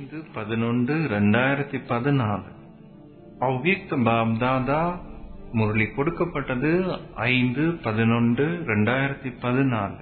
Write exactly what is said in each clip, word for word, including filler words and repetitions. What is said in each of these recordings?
ஐந்து பதினொன்று ரெண்டாயிரத்தி பதினாலு. அவ்வியக்த பாப்தாதா முரளி கொடுக்கப்பட்டது ஐந்து பதினொன்று ரெண்டாயிரத்தி பதினாலு.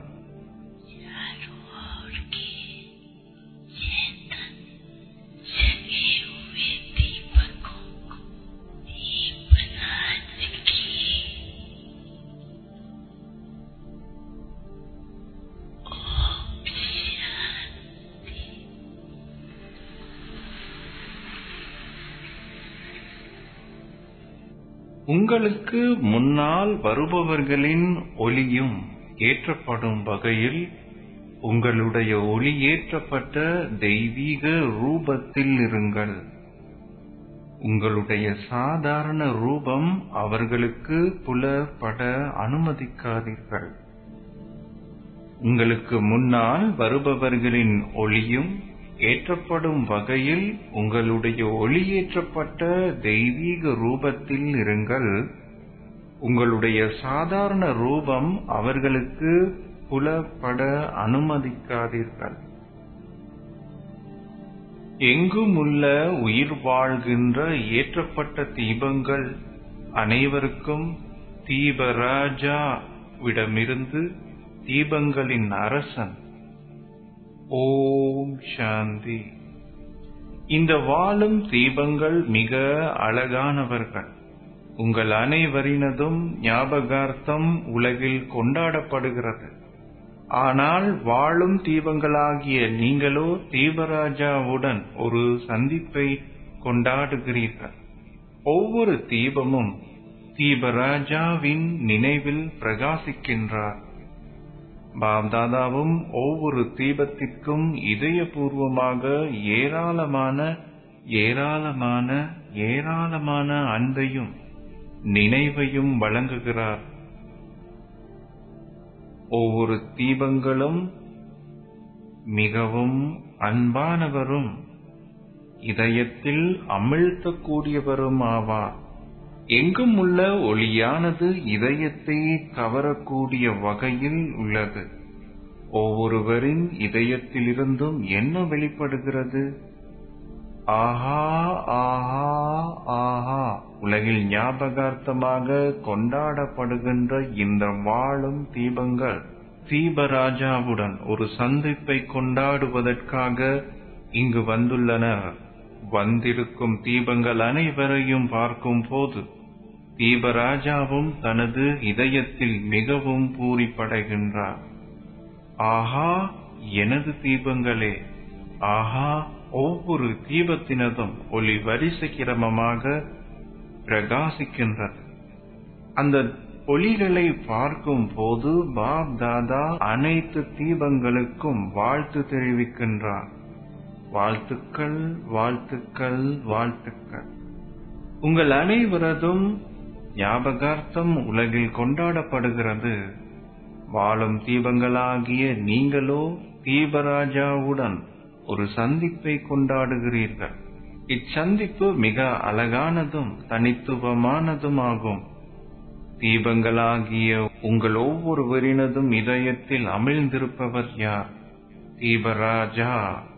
உங்களுக்கு முன்னால் வருபவர்களின் ஒளியும் ஏற்றப்படும் வகையில் உங்களுடைய ஒளியேற்றப்பட்ட தெய்வீக ரூபத்தில் இருங்கள். உங்களுடைய சாதாரண ரூபம் அவர்களுக்கு புலப்பட அனுமதிக்காதீர்கள். உங்களுக்கு முன்னால் வருபவர்களின் ஒளியும் ஏற்றப்படும் வகையில் உங்களுடைய ஒளியேற்றப்பட்ட தெய்வீக ரூபத்தில் இருங்கள். உங்களுடைய சாதாரண ரூபம் அவர்களுக்கு புலப்பட அனுமதிக்காதீர்கள். எங்குமுள்ள உயிர் வாழ்கின்ற ஏற்றப்பட்ட தீபங்கள் அனைவருக்கும் தீபராஜாவிடமிருந்து தீபங்களின் அரசன் ஓம் சாந்தி. இந்த வாழும் தீபங்கள் மிக அழகானவர்கள். உங்கள் அனைவரினதும் ஞாபகார்த்தம் உலகில் கொண்டாடப்படுகிறது. ஆனால் வாழும் தீபங்களாகிய நீங்களோ தீபராஜாவுடன் ஒரு சந்திப்பை கொண்டாடுகிறீர்கள். ஒவ்வொரு தீபமும் தீபராஜாவின் நினைவில் பிரகாசிக்கின்றார். பாப்தாதாவும் ஒவ்வொரு தீபத்திற்கும் இதயபூர்வமாக ஏராளமான ஏராளமான ஏராளமான அன்பையும் நினைவையும் வழங்குகிறார். ஒவ்வொரு தீபங்களும் மிகவும் அன்பானவரும் இதயத்தில் அமிழ்த்தக்கூடியவரும் ஆவார். எங்கும் உள்ள ஒளியானது இதயத்தை கவரக்கூடிய வகையில் உள்ளது. ஒவ்வொருவரின் இதயத்திலிருந்தும் என்ன வெளிப்படுகிறது? ஆஹா ஆஹா ஆஹா. உலகில் ஞாபகார்த்தமாக கொண்டாடப்படுகின்ற இந்த வாழும் தீபங்கள் தீபராஜாவுடன் ஒரு சந்திப்பை கொண்டாடுவதற்காக இங்கு வந்துள்ளனர். வந்திருக்கும் தீபங்கள் அனைவரையும் பார்க்கும் போது தீபராஜாவும் தனது இதயத்தில் மிகவும் பூரிப்படைகின்றார். ஆஹா, எனது தீபங்களே! ஆஹா, ஒவ்வொரு தீபத்தினதும் ஒளி வரிசை கிரமமாக பிரகாசிக்கின்றது. அந்த ஒளிகளை பார்க்கும் போது பாப் தாதா அனைத்து தீபங்களுக்கும் வாழ்த்து தெரிவிக்கின்றார். வாழ்த்துக்கள், வாழ்த்துக்கள், வாழ்த்துக்கள். உங்கள் அனைவரதும் ஞாபகார்த்தம் உலகில் கொண்டாடப்படுகிறது. வாழும் தீபங்களாகிய நீங்களோ தீபராஜாவுடன் ஒரு சந்திப்பை கொண்டாடுகிறீர்கள். இச்சந்திப்பு மிக அழகானதும் தனித்துவமானதும் ஆகும். தீபங்களாகிய உங்கள் ஒவ்வொருவரினதும் இதயத்தில் அமிழ்ந்திருப்பவர் யார்? தீபராஜா.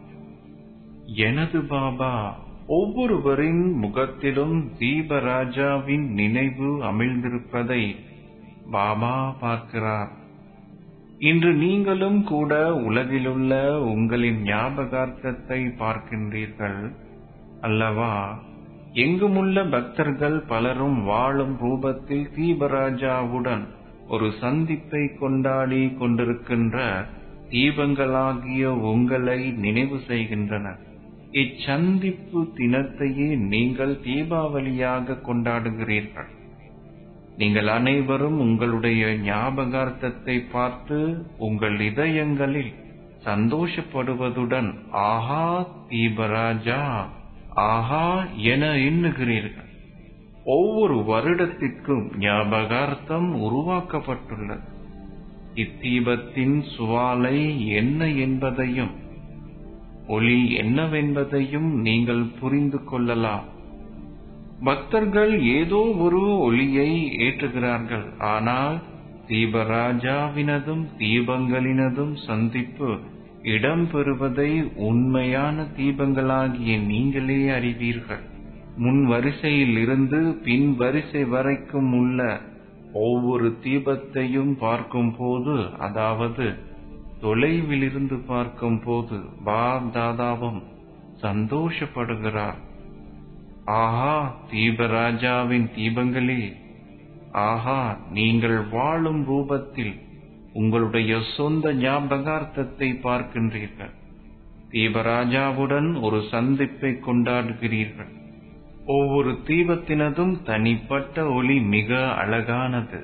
எனது பாபா. ஒவ்வொருவரின் முகத்திலும் தீபராஜாவின் நினைவு அமிழ்ந்திருப்பதை பாபா பார்க்கிறார். இன்று நீங்களும் கூட உலகிலுள்ள உங்களின் ஞாபகார்த்தத்தை பார்க்கின்றீர்கள் அல்லவா? எங்குமுள்ள பக்தர்கள் பலரும் வாழும் ரூபத்தில் தீபராஜாவுடன் ஒரு சந்திப்பை கொண்டாடி கொண்டிருக்கின்ற தீபங்களாகிய உங்களை நினைவு செய்கின்றனர். இச்சந்திப்பு தினத்தையே நீங்கள் தீபாவளியாக கொண்டாடுகிறீர்கள். நீங்கள் அனைவரும் உங்களுடைய ஞாபகார்த்தத்தை பார்த்து உங்கள் இதயங்களில் சந்தோஷப்படுவதுடன் ஆஹா தீபராஜா, ஆஹா என எண்ணுகிறீர்கள். ஒவ்வொரு வருடத்திற்கும் ஞாபகார்த்தம் உருவாக்கப்பட்டுள்ளது. இத்தீபத்தின் சுவாலை என்ன என்பதையும் ஒளி என்னவென்பதையும் நீங்கள் புரிந்து கொள்ளலாம். பக்தர்கள் ஏதோ ஒரு ஒளியை ஏற்றுகிறார்கள். ஆனால் தீபராஜாவினதும் தீபங்களினதும் சந்திப்பு இடம்பெறுவதை உண்மையான தீபங்களாகிய நீங்களே அறிவீர்கள். முன் வரிசையில் இருந்து பின் வரிசை வரைக்கும் உள்ள ஒவ்வொரு தீபத்தையும் பார்க்கும் போது, அதாவது தொலைவிலிருந்து பார்க்கும் போது, பாப் தாதாவும் சந்தோஷப்படுகிறார். ஆஹா, தீபராஜாவின் தீபங்களே! ஆஹா, நீங்கள் வாழும் ரூபத்தில் உங்களுடைய சொந்த ஞாபகார்த்தத்தை பார்க்கின்றீர்கள். தீபராஜாவுடன் ஒரு சந்திப்பை கொண்டாடுகிறீர்கள். ஒவ்வொரு தீபத்தினதும் தனிப்பட்ட ஒளி மிக அழகானது.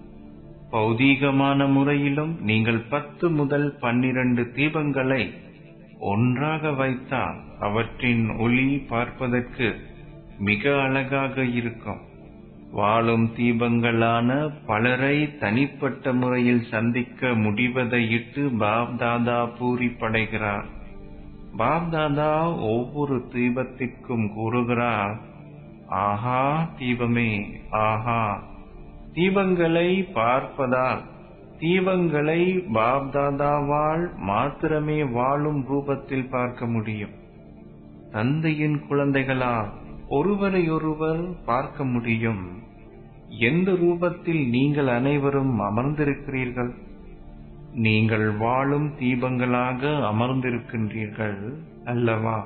பௌதீகமான முறையிலும் நீங்கள் பத்து முதல் பன்னிரண்டு தீபங்களை ஒன்றாக வைத்தால் அவற்றின் ஒளி பார்ப்பதற்கு மிக அழகாக இருக்கும். வாழும் தீபங்களான பலரை தனிப்பட்ட முறையில் சந்திக்க முடிவதையிட்டு பாப்தாதா பூரிப்படைகிறார். பாப்தாதா ஒவ்வொரு தீபத்திற்கும் கூறுகிறார், ஆஹா தீபமே, ஆஹா. தீபங்களை பார்ப்பதால் தீபங்களை பாப்தாதாவால் மாத்திரமே வாழும் ரூபத்தில் பார்க்க முடியும். தந்தையின் குழந்தைகளால் ஒருவரையொருவர் பார்க்க முடியும். எந்த ரூபத்தில் நீங்கள் அனைவரும் அமர்ந்திருக்கிறீர்கள்? நீங்கள் வாழும் தீபங்களாக அமர்ந்திருக்கின்றீர்கள் அல்லவா?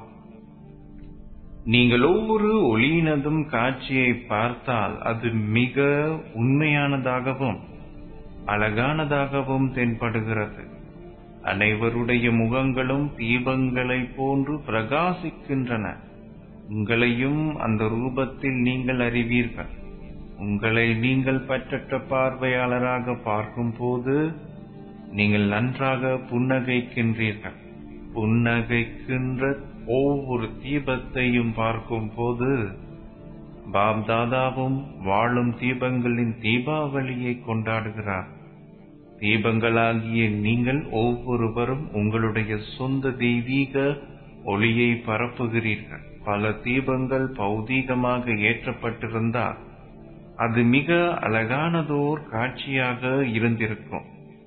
நீங்கள் ஒவ்வொரு ஒளியினதும் காட்சியை பார்த்தால் அது மிக உண்மையானதாகவும் அழகானதாகவும் தென்படுகிறது. அனைவருடைய முகங்களும் தீபங்களைப் போன்று பிரகாசிக்கின்றன. உங்களையும் அந்த ரூபத்தில் நீங்கள் அறிவீர்கள். உங்களை நீங்கள் பற்றற்ற பார்வையாளராக பார்க்கும் போது நீங்கள் நன்றாக புன்னகைக்கின்றீர்கள். புன்னகைக்கின்ற ஒவ்வொரு தீபத்தையும் பார்க்கும் போது பாப்தாதாவும் வாழும் தீபங்களின் தீபாவளியை கொண்டாடுகிறார். தீபங்களாகிய நீங்கள் ஒவ்வொருவரும் உங்களுடைய சொந்த தெய்வீக ஒளியை பரப்புகிறீர்கள். பல தீபங்கள் பௌதீகமாக ஏற்றப்பட்டிருந்தால் அது மிக அழகானதோர் காட்சியாக இருந்திருக்கும்.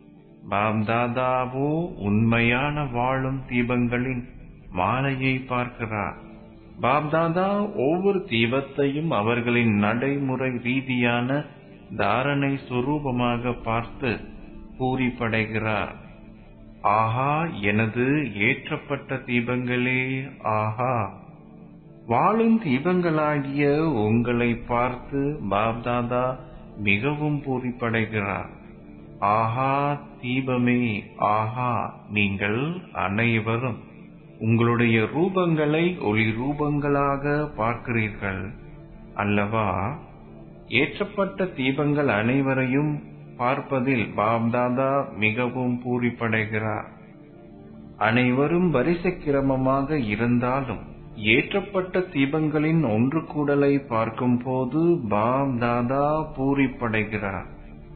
பாப்தாதாவோ உண்மையான வாழும் தீபங்களின் மாலையை பார்க்கிறார். பாப்தாதா ஒவ்வொரு தீபத்தையும் அவர்களின் நடைமுறை ரீதியான தாரணை சுரூபமாக பார்த்து பூரிப்படைகிறார். ஆஹா, எனது ஏற்றப்பட்ட தீபங்களே, ஆஹா. வாழும் தீபங்களாகிய உங்களை பார்த்து பாப்தாதா மிகவும் பூரிப்படைகிறார். ஆஹா தீபமே, ஆஹா. நீங்கள் அனைவரும் உங்களுடைய ரூபங்களை ஒளி ரூபங்களாக பார்க்கிறீர்கள் அல்லவா? ஏற்றப்பட்ட தீபங்கள் அனைவரையும் பார்ப்பதில் பாப்தாதா மிகவும் பூரிப்படைகிறார். அனைவரும் வரிசை கிரமமாக இருந்தாலும் ஏற்றப்பட்ட தீபங்களின் ஒன்று கூடலை பார்க்கும் போது பாப்தாதா பூரிப்படைகிறார்.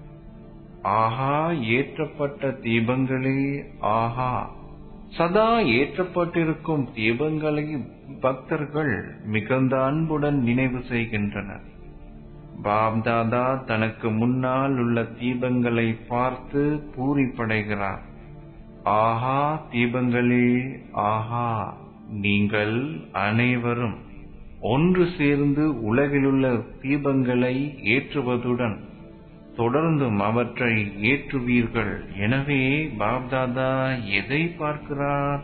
ஆஹா, ஏற்றப்பட்ட தீபங்களே, ஆஹா. சதா ஏற்றப்பட்டிருக்கும் தீபங்களை பக்தர்கள் மிகுந்த அன்புடன் நினைவு செய்கின்றனர். பாப்தாதா தனக்கு முன்னால் உள்ள தீபங்களை பார்த்து பூரிப்படைகிறார். ஆஹா தீபங்களே, ஆஹா. நீங்கள் அனைவரும் ஒன்று சேர்ந்து உலகிலுள்ள தீபங்களை ஏற்றுவதுடன் தொடர்ந்தும் அவற்றை ஏற்றுவீர்கள். எனவே பாப்தாதா எதை பார்க்கிறார்?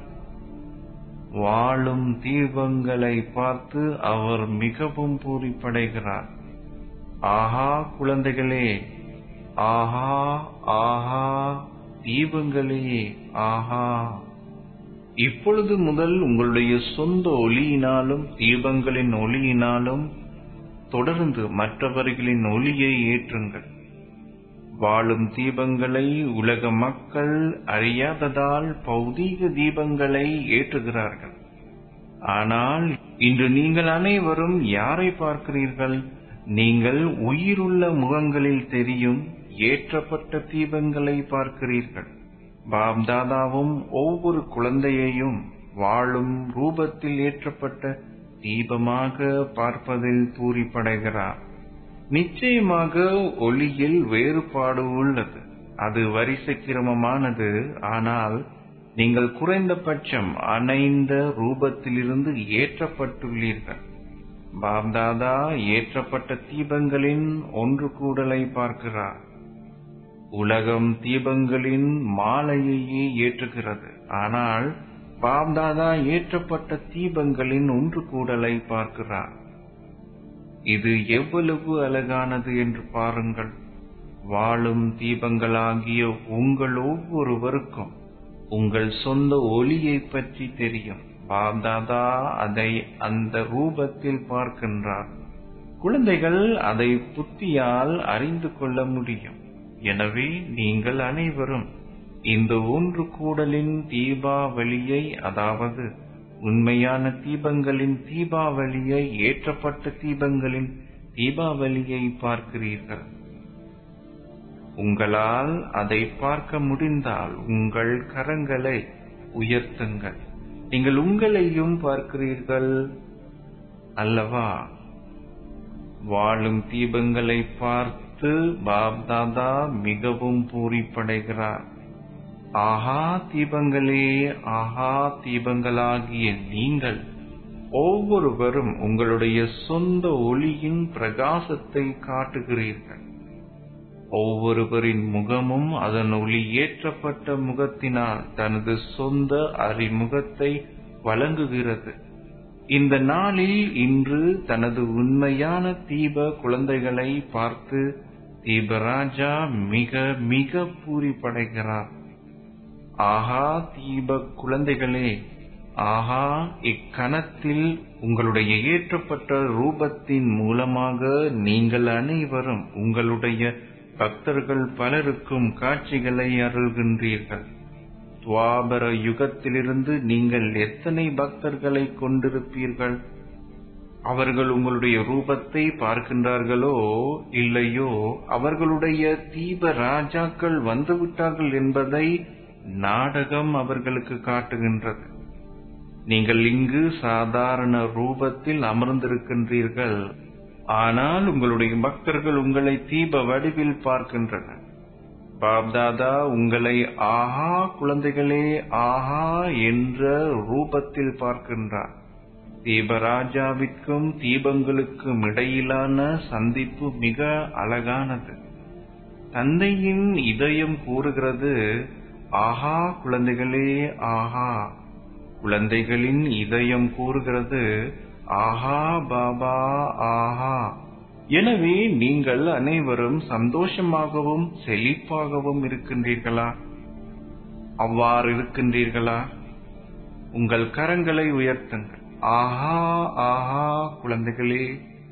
வாழும் தீபங்களை பார்த்து அவர் மிகவும் பூரிப்படைகிறார். ஆஹா குழந்தைகளே, ஆஹா, ஆஹா. தீபங்களே, ஆஹா. இப்பொழுது முதல் உங்களுடைய சொந்த ஒளியினாலும் தீபங்களின் ஒளியினாலும் தொடர்ந்து மற்றவர்களின் ஒளியை ஏற்றுங்கள். வாழும் தீபங்களை உலக மக்கள் அறியாததால் பௌதீக தீபங்களை ஏற்றுகிறார்கள். ஆனால் இன்று நீங்கள் அனைவரும் யாரை பார்க்கிறீர்கள்? நீங்கள் உயிருள்ள முகங்களில் தெரியும் ஏற்றப்பட்ட தீபங்களை பார்க்கிறீர்கள். பாப்தாதாவும் ஒவ்வொரு குழந்தையையும் வாழும் ரூபத்தில் ஏற்றப்பட்ட தீபமாக பார்ப்பதில் பூரிப்படைகிறார். நிச்சயமாக ஒளியில் வேறுபாடு உள்ளது. அது வரிசை கிரமமானது. ஆனால் நீங்கள் குறைந்தபட்சம் அணைந்த ரூபத்திலிருந்து ஏற்றப்பட்டுள்ளீர்கள். பாப்தாதா ஏற்றப்பட்ட தீபங்களின் ஒன்று கூடலை பார்க்கிறார். உலகம் தீபங்களின் மாலையையே ஏற்றுகிறது, ஆனால் பாப்தாதா ஏற்றப்பட்ட தீபங்களின் ஒன்று கூடலை பார்க்கிறார். இது எவ்வளவு அழகானது என்று பாருங்கள். வாழும் தீபங்களாகிய உங்கள் ஒவ்வொருவருக்கும் உங்கள் சொந்த ஒளியை பற்றி தெரியும். பாப்தாதா அதை அந்த ரூபத்தில் பார்க்கின்றார். குழந்தைகள் அதை புத்தியால் அறிந்து கொள்ள முடியும். எனவே நீங்கள் அனைவரும் இந்த ஒன்று கூடலின் தீபாவளியை, அதாவது உண்மையான தீபங்களின் தீபாவளியை, ஏற்றப்பட்ட தீபங்களின் தீபாவளியை பார்க்கிறீர்கள். உங்களால் அதை பார்க்க முடிந்தால் உங்கள் கரங்களை உயர்த்துங்கள். நீங்கள் உங்களையும் பார்க்கிறீர்கள் அல்லவா? வாழும் தீபங்களை பார்த்து பாப்தாதா மிகவும் பூரிப்படைகிறார். ஆஹா தீபங்களே, ஆஹா தீபங்களாகிய நீங்கள் ஒவ்வொருவரும் உங்களுடைய சொந்த ஒளியின் பிரகாசத்தை காட்டுகிறீர்கள். ஒவ்வொருவரின் முகமும் அதன் ஒளி ஏற்றப்பட்ட முகத்தினால் தனது சொந்த அறிமுகத்தை வழங்குகிறது. இந்த நாளில் இன்று தனது உண்மையான தீப குழந்தைகளை பார்த்து தீபராஜா மிக மிக பூரிப்படைகிறார். ஆஹா தீப குழந்தைகளே, ஆஹா இக்கணத்தில் உங்களுடைய ஏற்றப்பட்ட ரூபத்தின் மூலமாக நீங்கள் அனைவரும் உங்களுடைய பக்தர்கள் பலருக்கும் காட்சிகளை அருள்கின்றீர்கள். துவாபர யுகத்திலிருந்து நீங்கள் எத்தனை பக்தர்களை கொண்டிருப்பீர்கள்? அவர்கள் உங்களுடைய ரூபத்தை பார்க்கின்றார்களோ இல்லையோ, அவர்களுடைய தீப ராஜாக்கள் வந்துவிட்டார்கள் என்பதை நாடகம் அவர்களுக்கு காட்டுகின்றது. நீங்கள் இங்கு சாதாரண ரூபத்தில் அமர்ந்திருக்கின்றீர்கள், ஆனால் உங்களுடைய பக்தர்கள் உங்களை தீப வடிவில் பார்க்கின்றனர். பாப்தாதா உங்களை ஆஹா குழந்தைகளே, ஆஹா என்ற ரூபத்தில் பார்க்கின்றார். தீபராஜாவிற்கும் தீபங்களுக்கும் இடையிலான சந்திப்பு மிக அழகானது. தந்தையின் இதயம் கூறுகிறது, ஆஹா குழந்தைகளே, ஆஹா. குழந்தைகளின் இதயம் கூறுகிறது, ஆஹா பாபா, ஆஹா. எனவே நீங்கள் அனைவரும் சந்தோஷமாகவும் செழிப்பாகவும் இருக்கின்றீர்களா? அவ்வாறு இருக்கின்றீர்களா? உங்கள் கரங்களை உயர்த்துங்கள். ஆஹா ஆஹா குழந்தைகளே,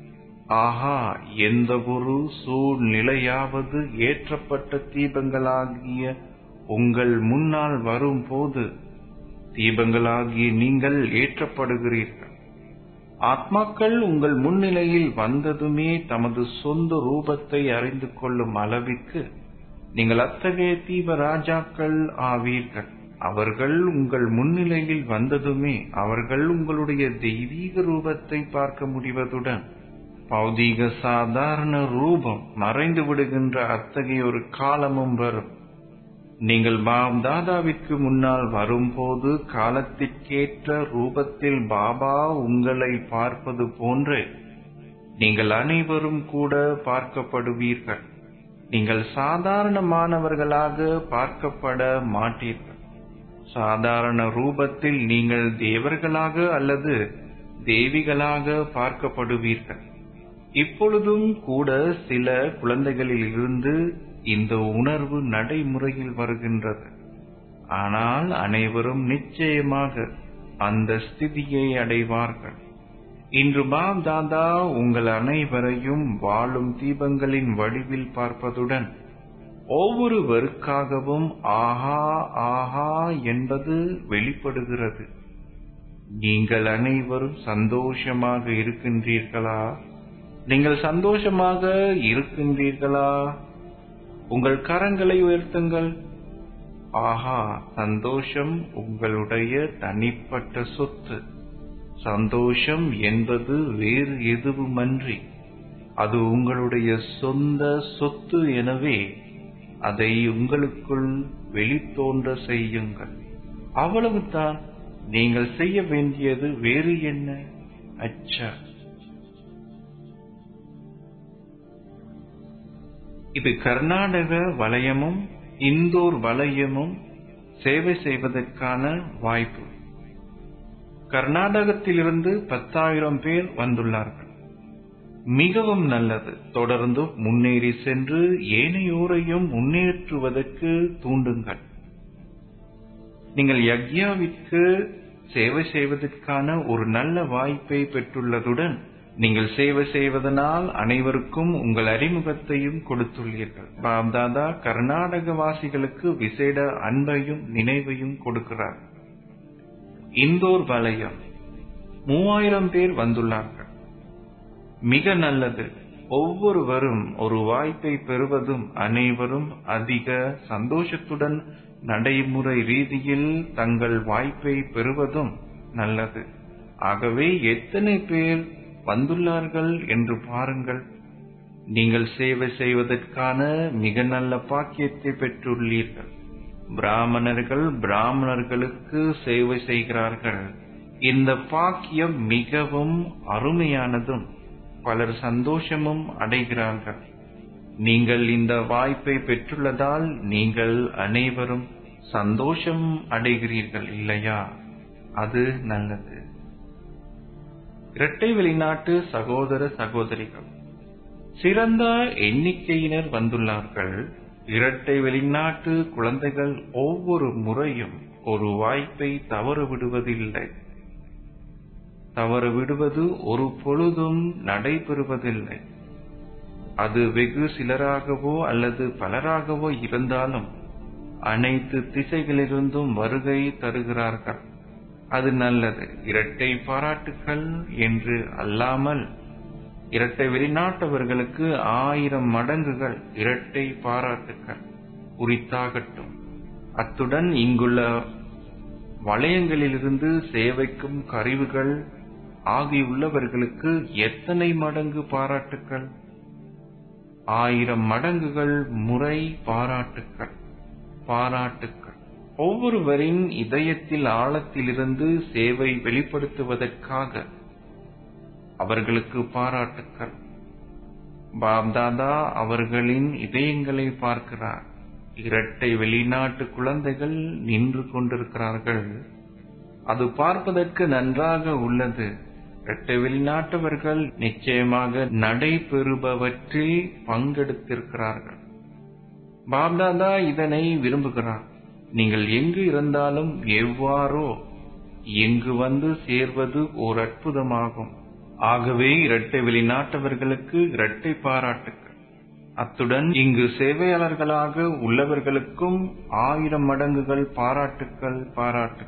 ஆஹா. எந்த ஒரு சூழ்நிலையாவது ஏற்றப்பட்ட தீபங்களாகிய உங்கள் முன்னால் வரும் போது தீபங்களாகிய நீங்கள் ஏற்றப்படுகிறீர்கள். ஆத்மாக்கள் உங்கள் முன்னிலையில் வந்ததுமே தமது சொந்த ரூபத்தை அறிந்து கொள்ளும் அளவிற்கு நீங்கள் அத்தகைய தீப ராஜாக்கள் ஆவீர்கள். அவர்கள் உங்கள் முன்னிலையில் வந்ததுமே அவர்கள் உங்களுடைய தெய்வீக ரூபத்தை பார்க்க முடிவதுடன் பௌதீக சாதாரண ரூபம் மறைந்து விடுகின்ற அத்தகைய ஒரு காலமும் வரும். நீங்கள் பாப்தாதாவிற்கு முன்னால் வரும்போது காலத்திற்கேற்ற ரூபத்தில் பாபா உங்களை பார்ப்பது போன்று நீங்கள் அனைவரும் கூட பார்க்கப்படுவீர்கள். நீங்கள் சாதாரணமானவர்களாக பார்க்கப்பட மாட்டீர்கள். சாதாரண ரூபத்தில் நீங்கள் தேவர்களாக அல்லது தேவிகளாக பார்க்கப்படுவீர்கள். இப்பொழுதும் கூட சில குழந்தைகளில் இருந்து இந்த உணர்வு நடைமுறையில் வருகின்றது. ஆனால் அனைவரும் நிச்சயமாக அந்த ஸ்திதியை அடைவார்கள். இன்று பாப்தாதா உங்கள் அனைவரையும் வாழும் தீபங்களின் வடிவில் பார்ப்பதுடன் ஒவ்வொருவருக்காகவும் ஆஹா ஆஹா என்பது வெளிப்படுகிறது. நீங்கள் அனைவரும் சந்தோஷமாக இருக்கின்றீர்களா? நீங்கள் சந்தோஷமாக இருக்கின்றீர்களா? உங்கள் கரங்களை உயர்த்துங்கள். ஆஹா, சந்தோஷம் உங்களுடைய தனிப்பட்ட சொத்து. சந்தோஷம் என்பது வேறு எதுவுமன்றி அது உங்களுடைய சொந்த சொத்து. எனவே அதை உங்களுக்குள் வெளித்தோன்ற செய்யுங்கள். அவ்வளவுதான். நீங்கள் செய்ய வேண்டியது வேறு என்ன? அச்சா. இது கர்நாடக வலயமும் இந்தோர் வலயமும் சேவை செய்வதற்கான வாய்ப்பு. கர்நாடகத்திலிருந்து பத்தாயிரம் பேர் வந்துள்ளார்கள். மிகவும் நல்லது. தொடர்ந்து முன்னேறி சென்று ஏனையோரையும் முன்னேற்றுவதற்கு தூண்டுங்கள். நீங்கள் யக்ஞாவிற்கு சேவை செய்வதற்கான ஒரு நல்ல வாய்ப்பை பெற்றுள்ளதுடன் நீங்கள் சேவை செய்வதனால் அனைவருக்கும் உங்கள் அறிமுகத்தையும் கொடுத்துள்ளீர்கள். பாப்தாதா கர்நாடக வாசிகளுக்கு விசேட அன்பையும் நினைவையும் கொடுக்கிறார். இந்தோர் வலயம் மூவாயிரம் பேர் வந்துள்ளார்கள். மிக நல்லது. ஒவ்வொருவரும் ஒரு வாய்ப்பை பெறுவதும் அனைவரும் அதிக சந்தோஷத்துடன் நடைமுறை ரீதியில் தங்கள் வாய்ப்பை பெறுவதும் நல்லது. ஆகவே எத்தனை பேர் வந்துள்ளார்கள் என்று பாருங்கள். நீங்கள் சேவை செய்வதற்கான மிக நல்ல பாக்கியத்தை பெற்றுள்ளீர்கள். பிராமணர்கள் பிராமணர்களுக்கு சேவை செய்கிறார்கள். இந்த பாக்கியம் மிகவும் அருமையானதும் பலர் சந்தோஷமும் அடைகிறார்கள். நீங்கள் இந்த வாய்ப்பை பெற்றுள்ளதால் நீங்கள் அனைவரும் சந்தோஷம் அடைகிறீர்கள் இல்லையா? அது நல்லது. இரட்டை வெளிநாட்டு சகோதர சகோதரிகள் சிறந்த எண்ணிக்கையினர் வந்துள்ளார்கள். இரட்டை வெளிநாட்டு குழந்தைகள் ஒவ்வொரு முறையும் ஒரு வாய்ப்பை தவறு விடுவதில்லை. தவறு விடுவது ஒரு பொழுதும் நடைபெறுவதில்லை. அது வெகு சிலராகவோ அல்லது பலராகவோ இருந்தாலும் அனைத்து திசைகளிலிருந்தும் வருகை தருகிறார்கள். அது நல்லது. இரட்டை பாராட்டுக்கள் என்று அல்லாமல் இரட்டை வெளிநாட்டவர்களுக்கு ஆயிரம் மடங்குகள் இரட்டை பாராட்டுக்கள் உரித்தாகட்டும். அத்துடன் இங்குள்ள வளையங்களிலிருந்து சேவைக்கும் கருவிகள் ஆகியுள்ளவர்களுக்கு எத்தனை மடங்கு பாராட்டுக்கள்? ஆயிரம் மடங்குகள் முறை பாராட்டுக்கள் பாராட்டுக்கள். ஒவ்வொருவரின் இதயத்தில் ஆழத்திலிருந்து சேவை வெளிப்படுத்துவதற்காக அவர்களுக்கு பாராட்டுக்கள். பாப்தாதா அவர்களின் இதயங்களை பார்க்கிறார். இரட்டை வெளிநாட்டு குழந்தைகள் நின்று கொண்டிருக்கிறார்கள். அது பார்ப்பதற்கு நன்றாக உள்ளது. இரட்டை வெளிநாட்டவர்கள் நிச்சயமாக நடைபெறுபவற்றில் பங்கெடுத்திருக்கிறார்கள். பாப்தாதா இதனை விரும்புகிறார். நீங்கள் எங்கு இருந்தாலும் எவ்வாறோ எங்கு வந்து சேர்வது ஓர் அற்புதமாகும். ஆகவே இரட்டை வெளிநாட்டவர்களுக்கு இரட்டை பாராட்டுக்கள். அத்துடன் இங்கு சேவையாளர்களாக உள்ளவர்களுக்கும் ஆயிரம் மடங்குகள் பாராட்டுக்கள் பாராட்டுக்கள்.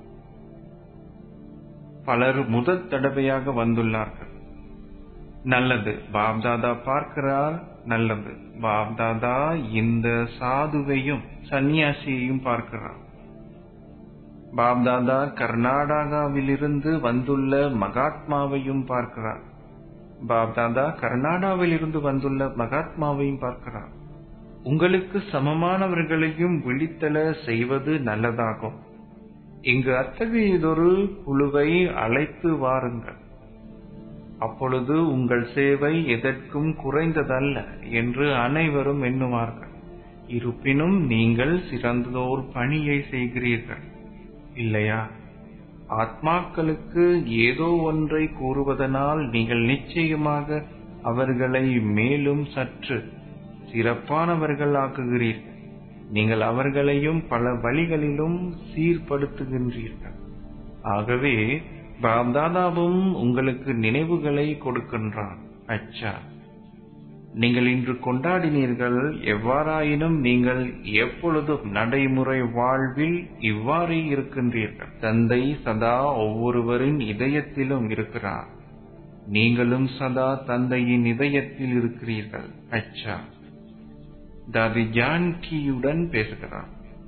பலர் முதல் தடவையாக வந்துள்ளார்கள். நல்லது. பாப்தாதா பார்க்கிறார். நல்லது. பாப்தாதா இந்த சாதுவையும் சன்னியாசியையும் பார்க்கிறார். பாப்தாதா கர்நாடகாவிலிருந்து வந்துள்ள மகாத்மாவையும் பார்க்கிறார். பாப்தாதா கர்நாடகாவிலிருந்து வந்துள்ள மகாத்மாவையும் பார்க்கிறார். உங்களுக்கு சமமானவர்களையும் விழித்தல செய்வது நல்லதாகும். இங்கு அத்தகையதொரு குழுவை அழைத்து வாருங்கள். அப்பொழுது உங்கள் சேவை எதற்கும் குறைந்ததல்ல என்று அனைவரும் எண்ணுவார்கள். இருப்பினும் நீங்கள் சிறந்ததோர் பணியை செய்கிறீர்கள் இல்லையா? ஆத்மாக்களுக்கு ஏதோ ஒன்றை கூறுவதனால் நீங்கள் நிச்சயமாக அவர்களை மேலும் சற்று சிறப்பானவர்கள் ஆக்குகிறீர்கள். நீங்கள் அவர்களையும் பல வழிகளிலும் சீர்படுத்துகின்றீர்கள். ஆகவே பாப்தாதாவும் உங்களுக்கு நினைவுகளை கொடுக்கின்றார். அச்சா, நீங்கள் இன்று கொண்டாடினீர்கள். எவ்வாறாயினும் நீங்கள் எப்பொழுதும் நடைமுறை வாழ்வில் இவ்வாறே இருக்கின்றீர்கள். தந்தை சதா ஒவ்வொருவரின் இதயத்திலும் இருக்கிறார். நீங்களும் சதா தந்தையின் இதயத்தில் இருக்கிறீர்கள். அச்சா. தாதி ஜான்கியுடன் பேசுகிறார்.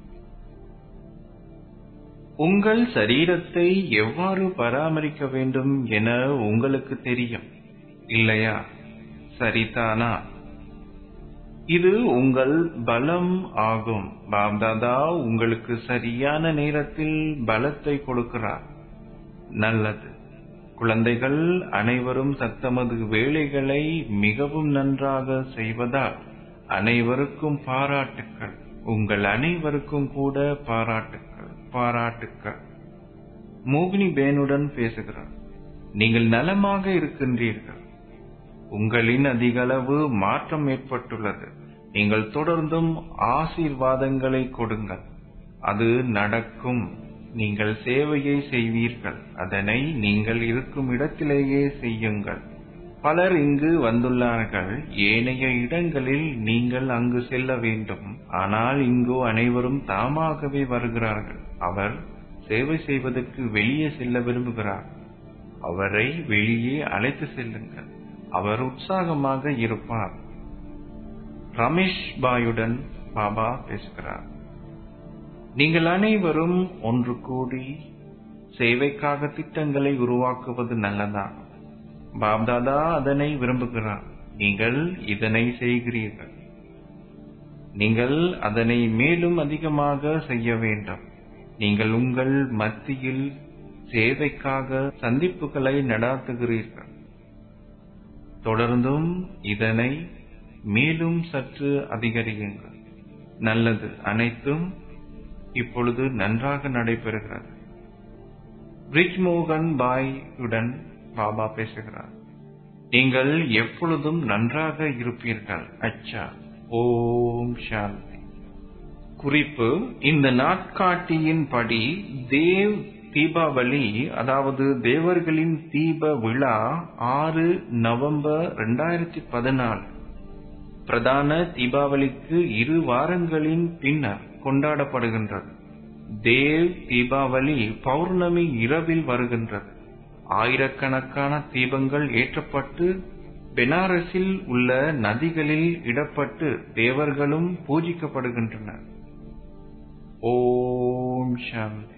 உங்கள் சரீரத்தை எவ்வாறு பராமரிக்க வேண்டும் என உங்களுக்கு தெரியும் இல்லையா? சரிதானா? இது உங்கள் பலம் ஆகும். பாப்தாதா உங்களுக்கு சரியான நேரத்தில் பலத்தை கொடுக்கிறார். நல்லது குழந்தைகள் அனைவரும் தத்தமது வேலைகளை மிகவும் நன்றாக செய்வதால் அனைவருக்கும் பாராட்டுக்கள். உங்கள் அனைவருக்கும் கூட பாராட்டுக்கள் பாராட்டுக்கள். மோகினி பேனுடன் பேசுகிறார். நீங்கள் நலமாக இருக்கின்றீர்கள். உங்களின் அதிகளவு மாற்றம் ஏற்பட்டுள்ளது. நீங்கள் தொடர்ந்தும் ஆசீர்வாதங்களை கொடுங்கள். அது நடக்கும். நீங்கள் சேவையை செய்வீர்கள். அதனை நீங்கள் இருக்கும் இடத்திலேயே செய்யுங்கள். பலர் இங்கு வந்துள்ளார்கள். ஏனைய இடங்களில் நீங்கள் அங்கு செல்ல வேண்டும். ஆனால் இங்கு அனைவரும் தாமாகவே வருகிறார்கள். அவர் சேவை செய்வதற்கு வெளியே செல்ல விரும்புகிறார். அவரை வெளியே அழைத்து செல்லுங்கள். அவர் உற்சாகமாக இருப்பார். ரமேஷ் பாயுடன் பாபா பேசுகிறார். நீங்கள் அனைவரும் ஒன்று கூடி சேவைக்காக திட்டங்களை உருவாக்குவது நல்லதாகும். பாப்தாதா அதனை விரும்புகிறார். நீங்கள் இதனை செய்கிறீர்கள். நீங்கள் அதனை மேலும் அதிகமாக செய்ய வேண்டும். நீங்கள் உங்கள் மத்தியில் சேவைக்காக சந்திப்புகளை நடாத்துகிறீர்கள். தொடர்ந்தும் இதனை மேலும் சற்று அதிகரியுங்கள். நல்லது அனைத்தும் இப்பொழுது நன்றாக நடைபெறுகிறது. பிரிஜ்மோகன் பாயுடன் பாபா பேசுகிறார். நீங்கள் எப்பொழுதும் நன்றாக இருப்பீர்கள். அச்சா. ஓம் சாந்தி. குறிப்பு: இந்த நாட்காட்டியின் படி தேவ் தீபாவளி, அதாவது தேவர்களின் தீப விழா ஆறு நவம்பர் இரண்டாயிரத்தி பதினாலு பிரதான தீபாவளிக்கு இரு வாரங்களின் பின்னர் கொண்டாடப்படுகின்றது. தேவ் தீபாவளி பௌர்ணமி இரவில் வருகின்றது. ஆயிரக்கணக்கான தீபங்கள் ஏற்றப்பட்டு பெனாரஸில் உள்ள நதிகளில் இடப்பட்டு தேவர்களும் பூஜிக்கப்படுகின்றனர். ஓம் சாந்தி.